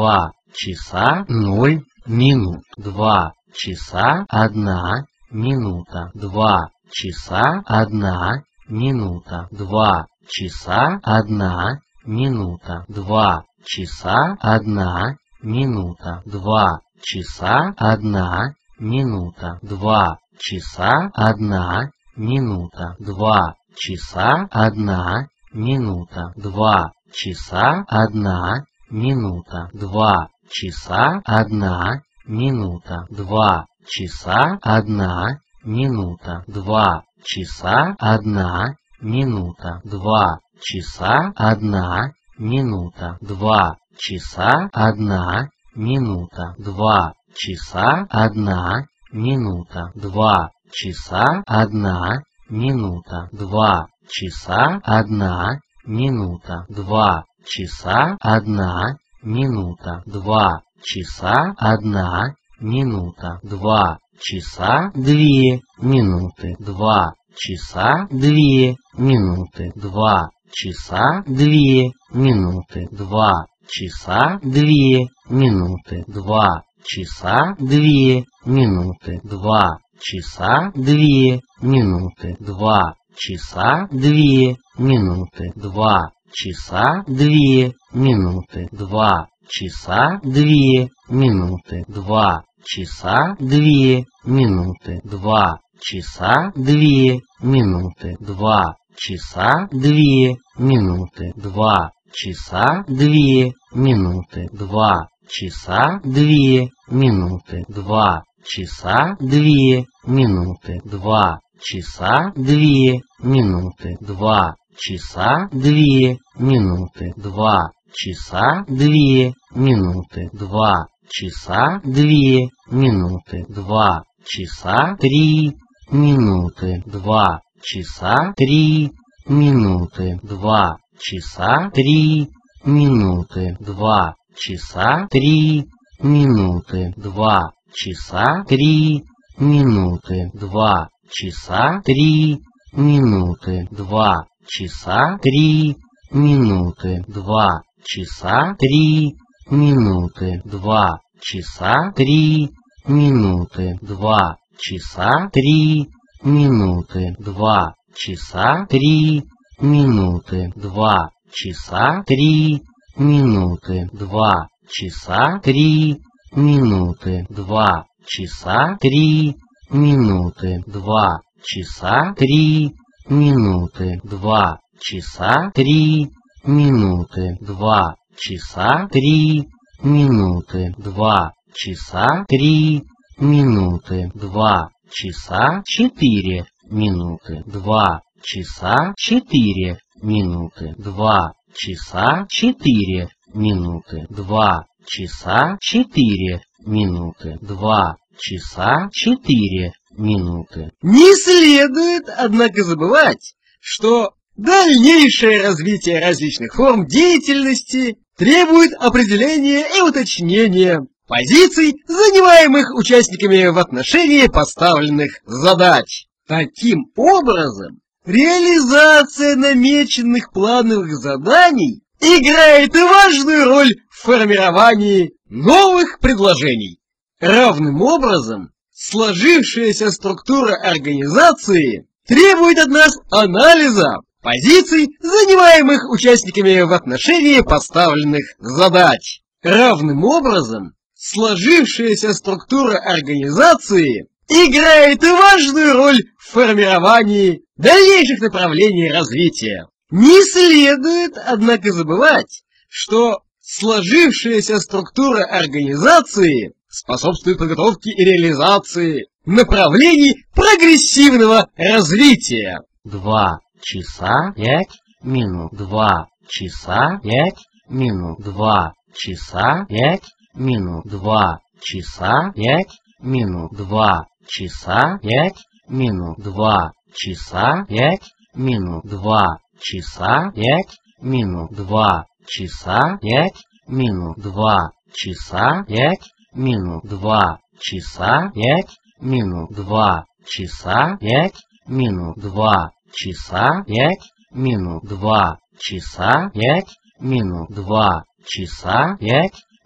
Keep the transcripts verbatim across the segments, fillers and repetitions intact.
два часа ноль минут, два часа одна минута, два часа одна минута, два часа одна минута, два часа одна минута, два часа одна минута, два часа одна минута, два часа одна минута, два часа одна минута, два часа одна минута, два часа одна минута, два часа одна минута, два часа одна минута, два часа одна минута, два часа одна минута, два часа одна минута, два часа одна минута, два часа одна минута, два часа одна минута, два часа две минуты, два часа две минуты, два часа две минуты, два часа две минуты, два часа две минуты, два часа две минуты, два часа две минуты, два часа две минуты, два часа две минуты, два часа две минуты, два часа две минуты, два часа две минуты, два часа две минуты, два часа две минуты, два часа две минуты, два часа две минуты, два часа две минуты, два часа две минуты, два часа две минуты, два часа три минуты, два часа три минуты, два часа три минуты, два часа три минуты, два часа три минуты, два часа три минуты, два часа три минуты, два часа три минуты, два часа три минуты, два часа три минуты, два часа три минуты, два часа три минуты, два часа три минуты, два часа три минуты, два часа три минуты, два часа три минуты, два часа три минуты, два часа три минуты, два часа четыре минуты, два часа четыре минуты, два часа четыре минуты, два часа четыре минуты, два часа четыре минуты. Не следует, однако, забывать, что дальнейшее развитие различных форм деятельности требует определения и уточнения позиций, занимаемых участниками в отношении поставленных задач. Таким образом, реализация намеченных плановых заданий играет важную роль в формировании новых предложений. Равным образом, сложившаяся структура организации требует от нас анализа позиций, занимаемых участниками в отношении поставленных задач. Равным образом, сложившаяся структура организации играет важную роль в формировании дальнейших направлений развития. Не следует, однако, забывать, что сложившаяся структура организации способствует подготовке и реализации направлений прогрессивного развития. Два часа пять минут, два часа пять минут, два часа пять минут, два часа пять минут, два часа пять минут, два часа пять минут, два часа пять минут, два часа пять минут, два часа пять минут, два часа пять минут, два часа пять минут, два часа пять минут, два часа пять минут, два часа пять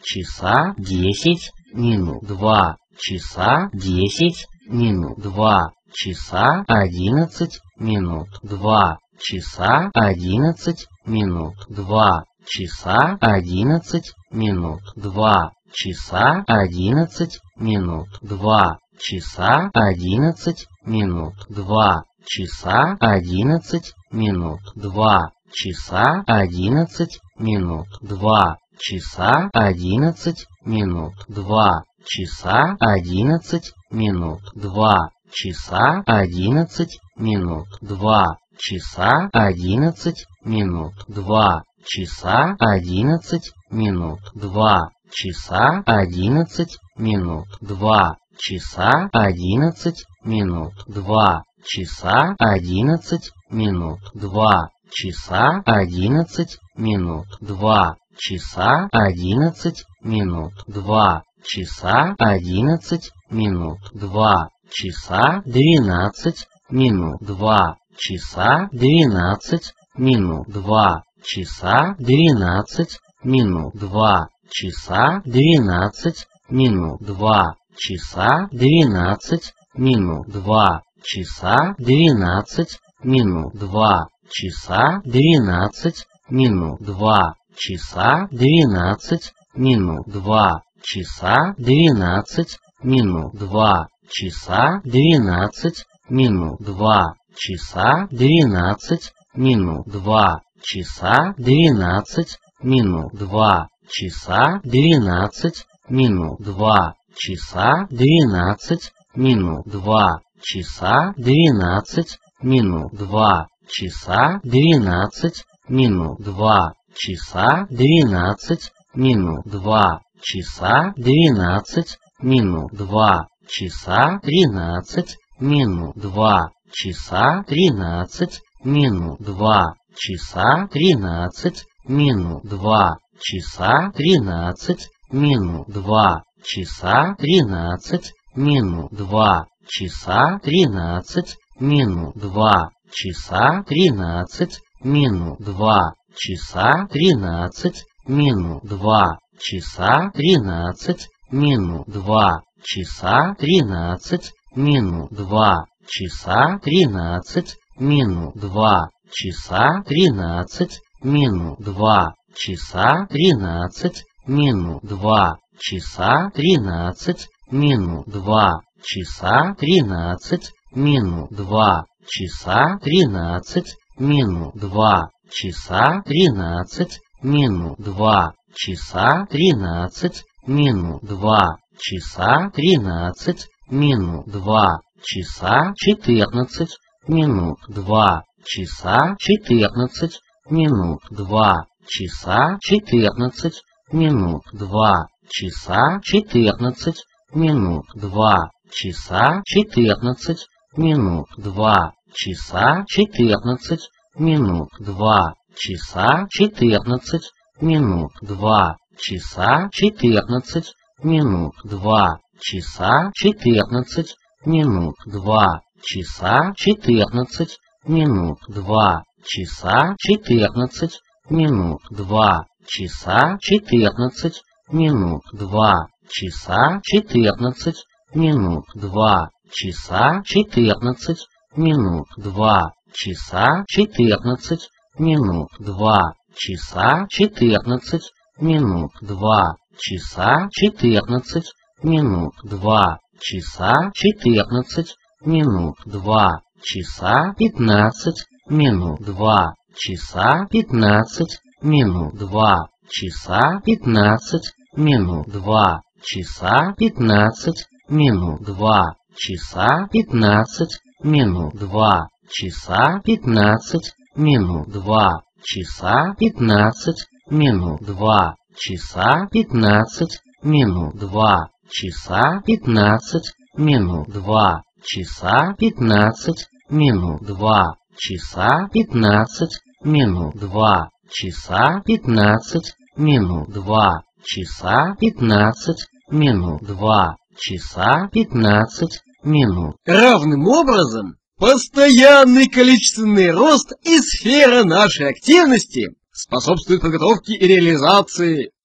часа десять минут, два часа десять минут, два часа одиннадцать минут, два часа одиннадцать минут, два часа одиннадцать минут, два часа одиннадцать минут, два часа одиннадцать минут, два часа одиннадцать минут, два часа одиннадцать минут, два часа одиннадцать минут, два часа одиннадцать минут, два часа одиннадцать минут, два часа одиннадцать минут, два часа одиннадцать минут, два часа одиннадцать минут, два часа одиннадцать минут, два часа одиннадцать минут, два часа одиннадцать минут, два часа одиннадцать минут, два часа одиннадцать минут, два часа двенадцать минут, два часа двенадцать минут, два часа двенадцать минут, два часа двенадцать минут, два часа двенадцать минут, два часа двенадцать минут, два часа двенадцать минут, два часа двенадцать минут, два часа двенадцать минут, два часа двенадцать минут, два часа двенадцать минут, два часа двенадцать минут, два часа двенадцать минут, два часа двенадцать минут, два часа двенадцать минут, два часа двенадцать минут, два часа двенадцать минут, два часа двенадцать минут, два часа тринадцать минут, два часа тринадцать минут, два часа тринадцать минут, два часа тринадцать минут, два часа тринадцать минут, два часа тринадцать минут, два часа тринадцать минут, два часа тринадцать минут, два часа тринадцать минут, два часа тринадцать минут, два часа тринадцать минут, два часа тринадцать минут, два часа тринадцать минут, два часа тринадцать минут, два часа тринадцать минут, два часа тринадцать минут, два часа тринадцать минут, два часа тринадцать минут, два часа тринадцать минут, два часа четырнадцать минут, два часа четырнадцать минут, два часа четырнадцать минут, два часа четырнадцать минут, два часа четырнадцать минут, два часа четырнадцать минут, два часа четырнадцать минут, два часа четырнадцать минут, два часа четырнадцать минут, два часа четырнадцать минут, два часа четырнадцать минут, два часа четырнадцать минут, два часа четырнадцать минут, два часа четырнадцать минут, два часа четырнадцать минут, два часа четырнадцать минут, два часа четырнадцать минут, два часа четырнадцать минут, два часа пятнадцать минут, два часа пятнадцать минут, два часа пятнадцать минут, два часа пятнадцать минут, два часа пятнадцать минут, два часа пятнадцать минут, два часа пятнадцать минут, два часа пятнадцать минут, два часа пятнадцать минут, два часа пятнадцать минут, два часа пятнадцать минут, два часа пятнадцать минут, два часа пятнадцать минут, два часа пятнадцать минут. Равным образом, постоянный количественный рост и сфера нашей активности способствует подготовке и реализации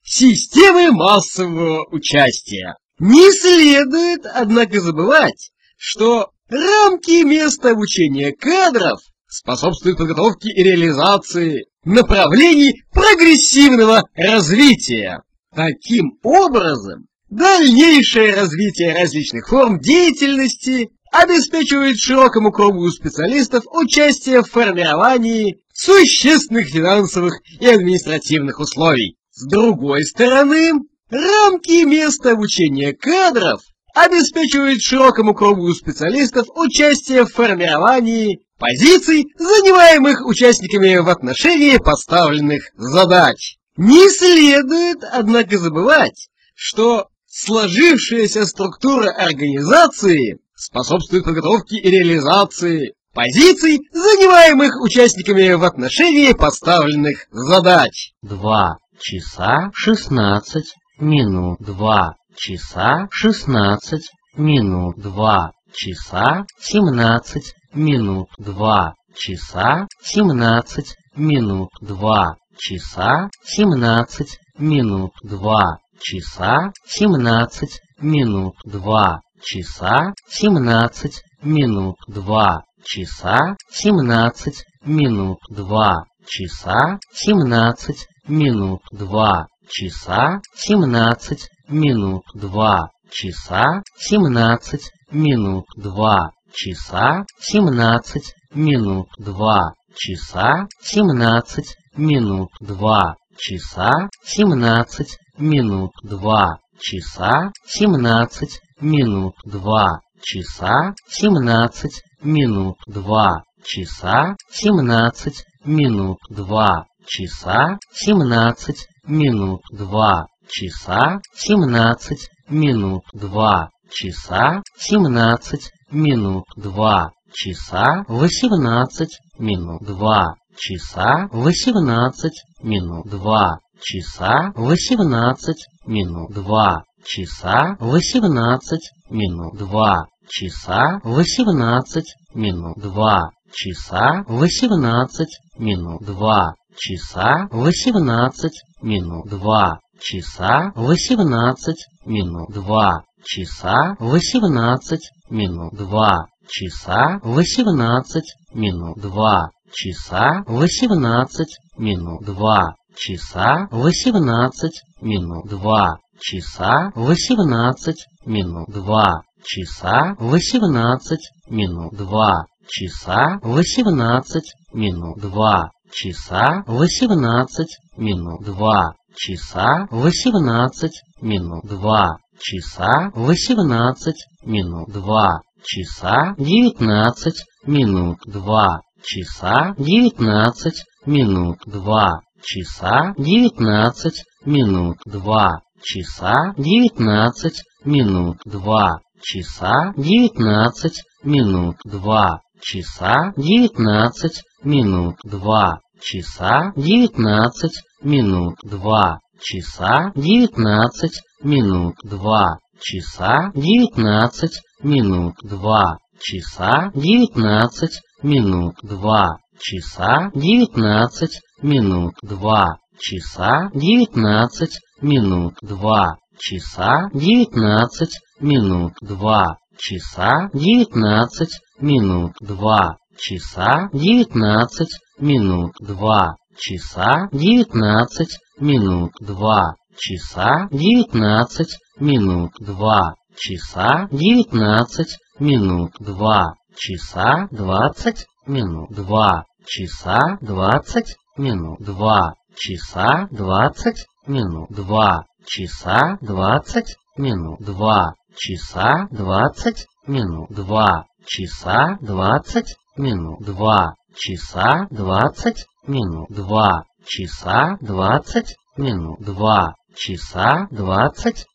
системы массового участия. Не следует, однако, забывать, что рамки места обучения кадров способствуют подготовке и реализации направлений прогрессивного развития. Таким образом, дальнейшее развитие различных форм деятельности обеспечивает широкому кругу специалистов участие в формировании существенных финансовых и административных условий. С другой стороны, рамки места обучения кадров обеспечивают широкому кругу специалистов участие в формировании позиций, занимаемых участниками в отношении поставленных задач. Не следует, однако, забывать, что сложившаяся структура организации способствует подготовке и реализации позиций, занимаемых участниками в отношении поставленных задач. Два часа шестнадцать минут. Два часа шестнадцать минут. Два часа семнадцать минут. Два часа семнадцать минут. Два часа семнадцать минут. Два часа семнадцать минут. Два часа семнадцать минут. Два часа семнадцать минут. Два часа семнадцать минут. Два часа семнадцать минут. Два часа семнадцать минут. Два часа семнадцать минут. Два часа семнадцать минут. Два часа семнадцать минут. Два часа семнадцать минут. Два часа семнадцать минут. Два часа семнадцать минут. Два часа семнадцать минут. Два часа семнадцать минут. Два часа семнадцать минут. Два часа восемнадцать минут. Два часа восемнадцать минут. Два часа восемнадцать минут. Два часа восемнадцать минут. Два часа восемнадцать минут. Два часа восемнадцать минут. Два часа восемнадцать минут. Два часа восемнадцать минут. Два часа восемнадцать минут. Два часа восемнадцать минут. Два часа восемнадцать минут. Два часа восемнадцать минут. Два часа восемнадцать минут. Два часа восемнадцать минут. Два часа восемнадцать минут. Два часа восемнадцать минут. Два часа восемнадцать минут. Два часа восемнадцать минут. Два часа девятнадцать минут. Два часа девятнадцать минут. Два часа девятнадцать минут. Два часа девятнадцать минут. Два часа девятнадцать минут. Два часа девятнадцать минут. Два часа девятнадцать минут. Два часа девятнадцать минут. Два часа девятнадцать минут. Два часа девятнадцать минут. Два часа девятнадцать минут. Два часа девятнадцать минут. Два часа девятнадцать минут. Два часа девятнадцать минут. Два часа девятнадцать минут. Два часа девятнадцать минут. Два часа девятнадцать минут. Два часа девятнадцать минут. Два часа двадцать минут. Два часа двадцать минут. Два часа двадцать минут. Два часа двадцать минут. Два часа двадцать минут. Два часа двадцать минут. Два часа двадцать минут. Два часа двадцать минут. Два часа двадцать.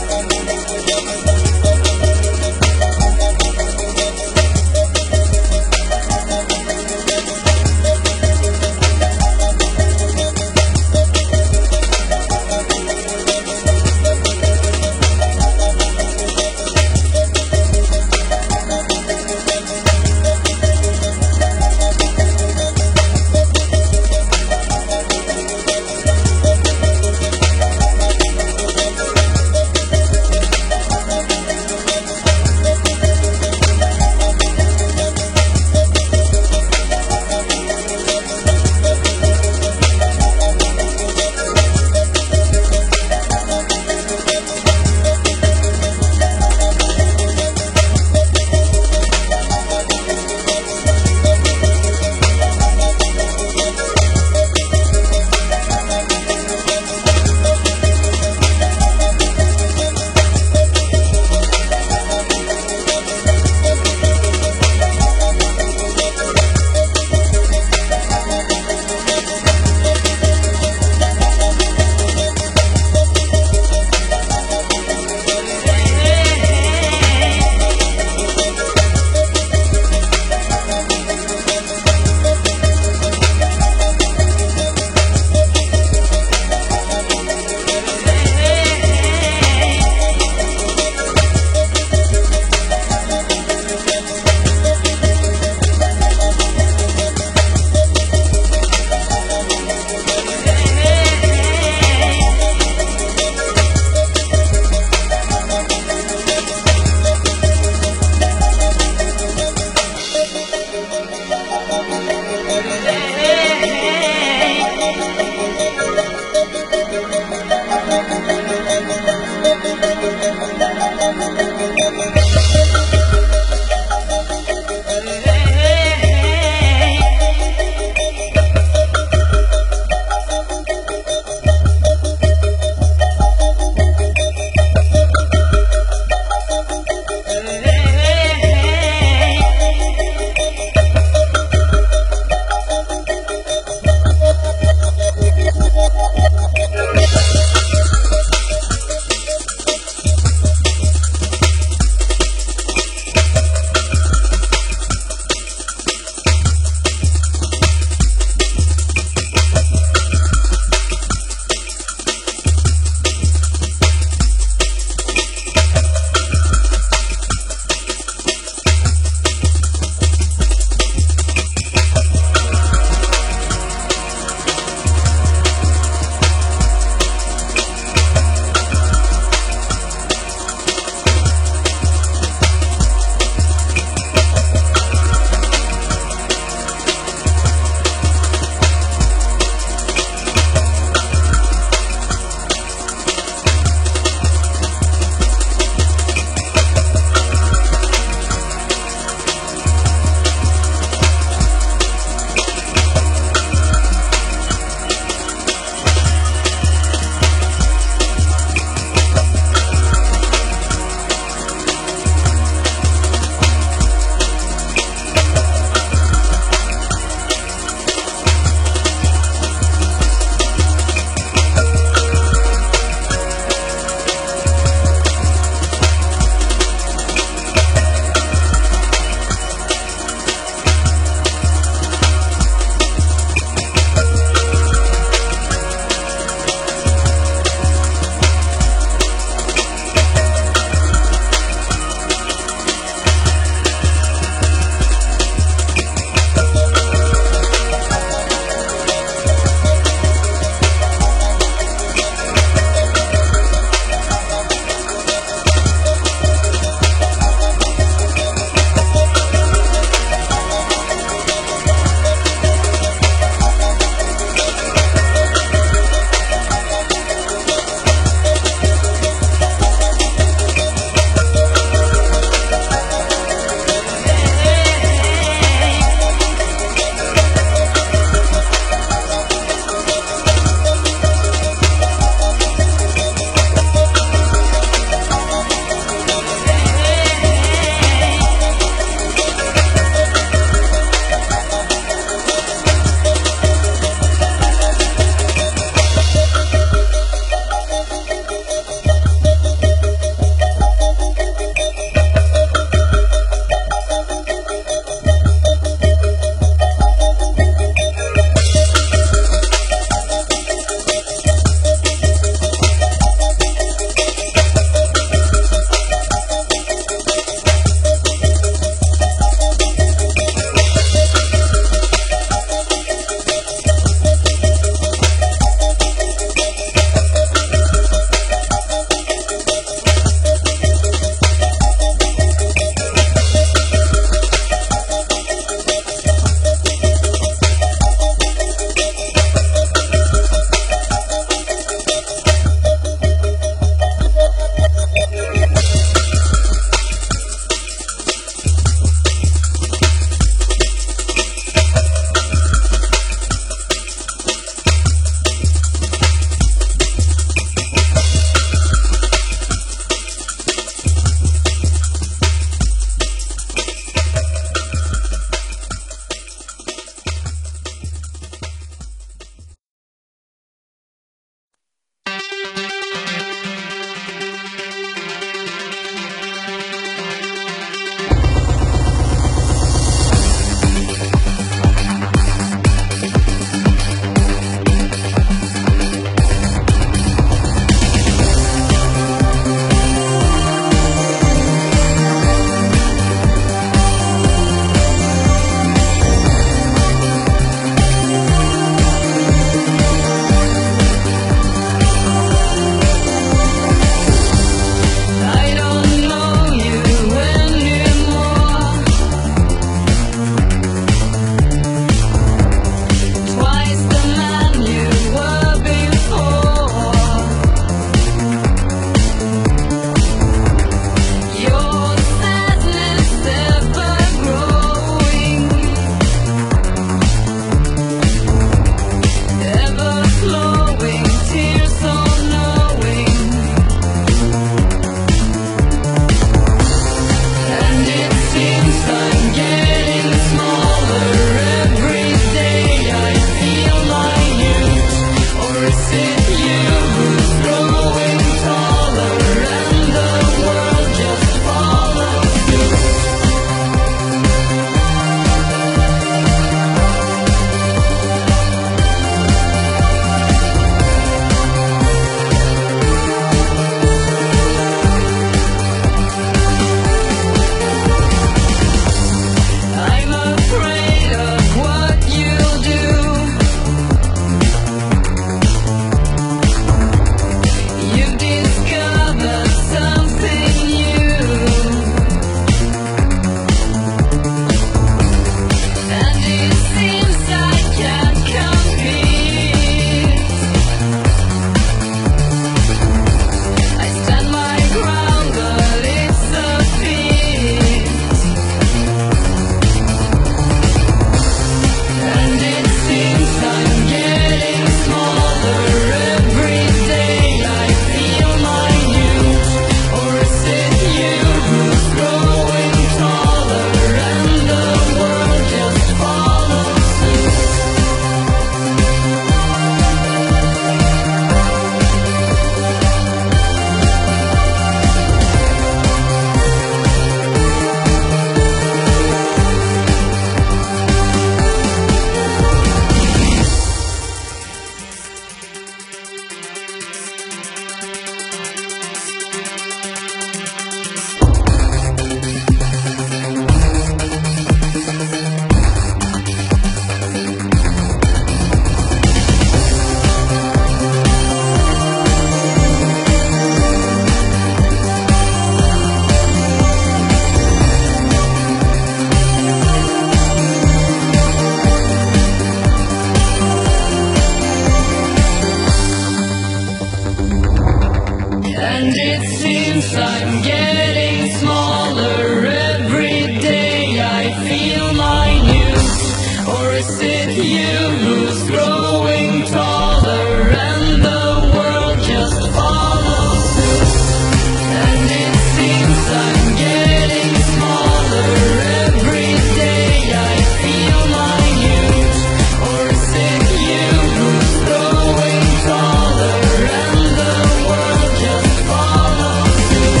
Or is it you who's growing taller and the world just follows suit? And it seems I'm getting smaller every day, I feel minute. Or is it you who's growing taller and the world just follows suit?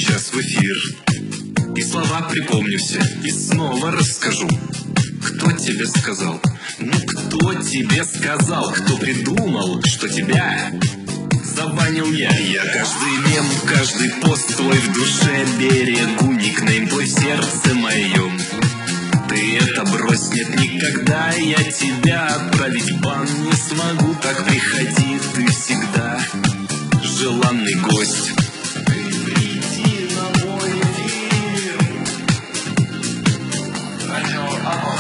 сейчас в эфир. И слова припомню все, и снова расскажу. Кто тебе сказал? Ну кто тебе сказал? Кто придумал, что тебя забанил я? Я каждый мем, каждый пост твой в душе берегу. Никнейм твой в сердце моем. Ты это брось, нет, никогда я тебя отправить в бан не смогу. Так приходи, ты всегда желанный гость. Ты приди на мой эфир. Радио Амор.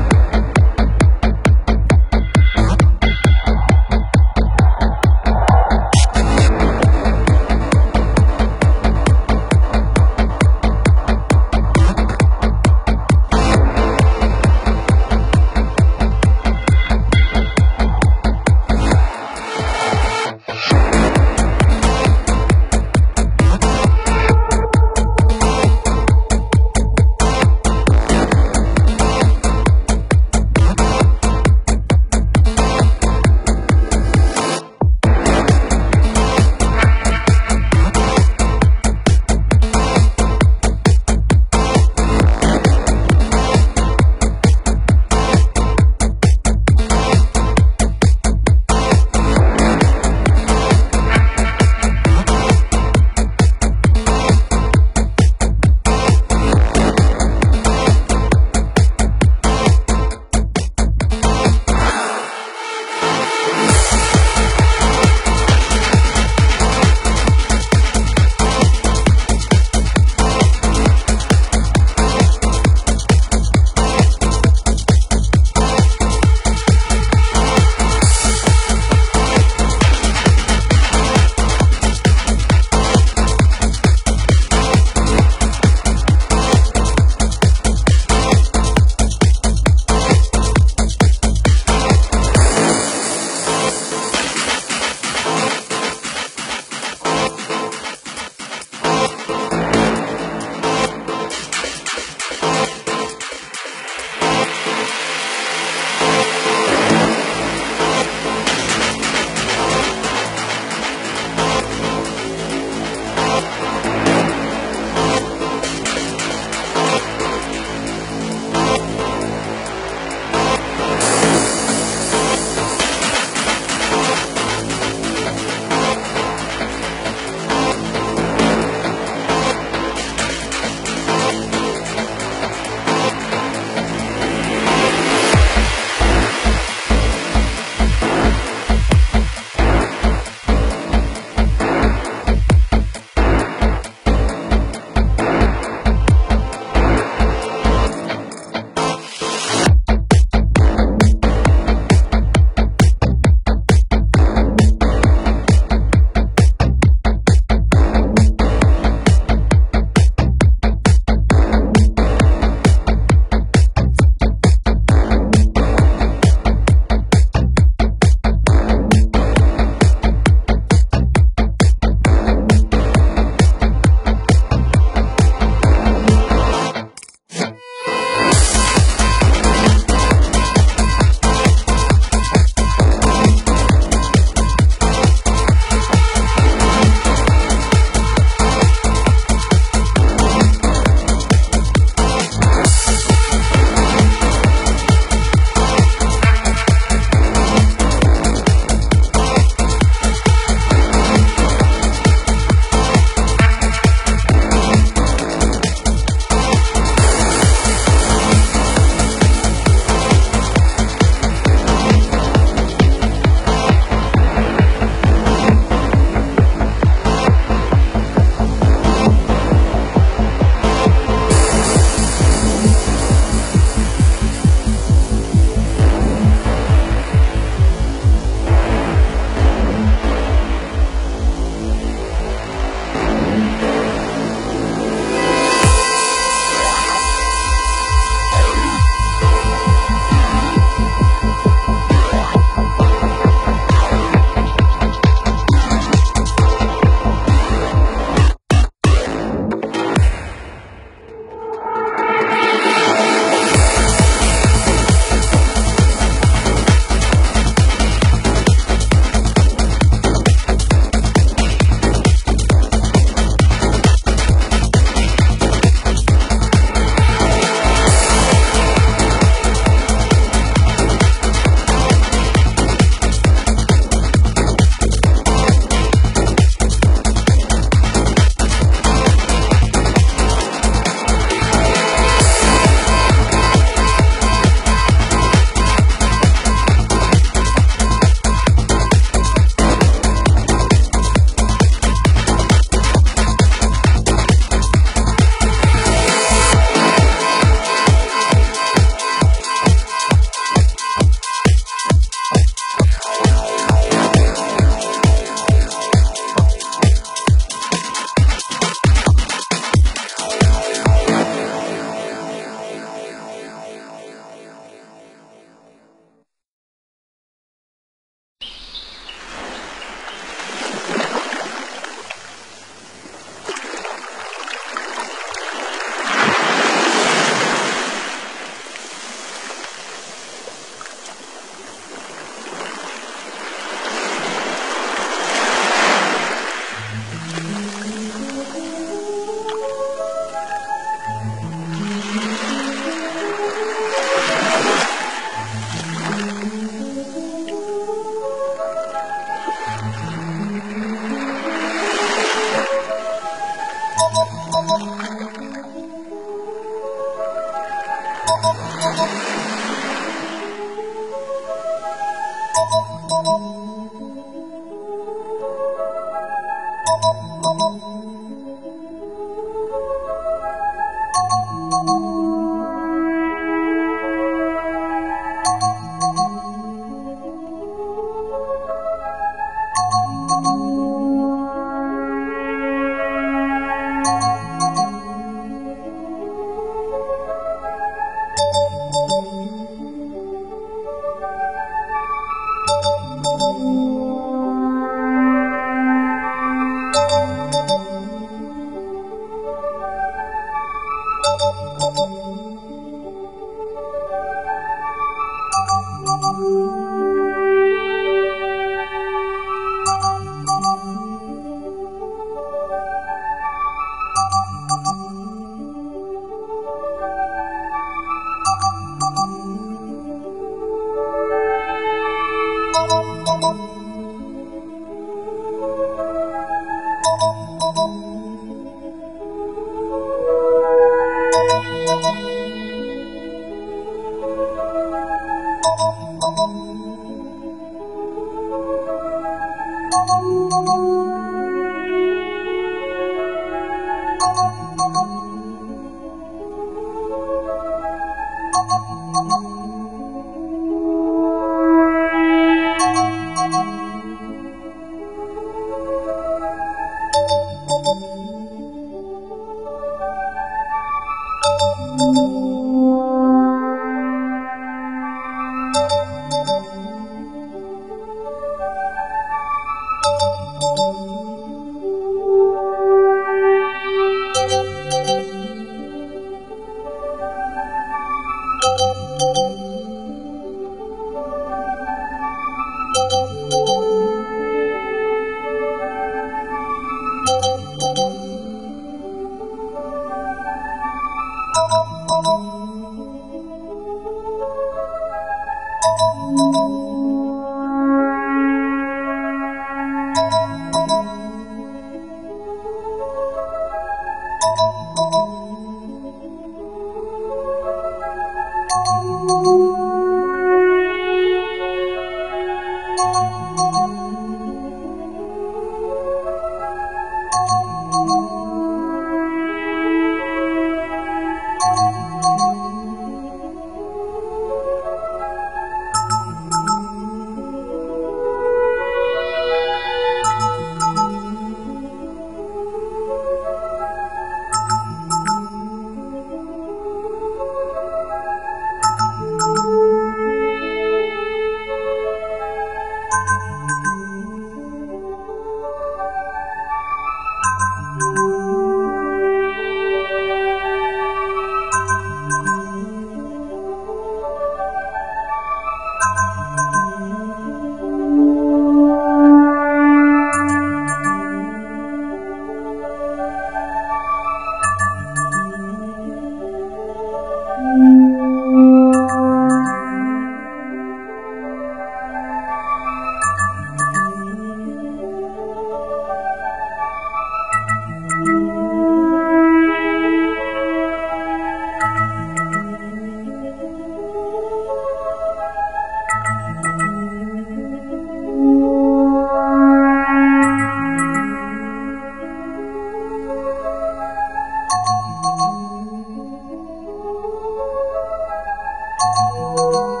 Thank you.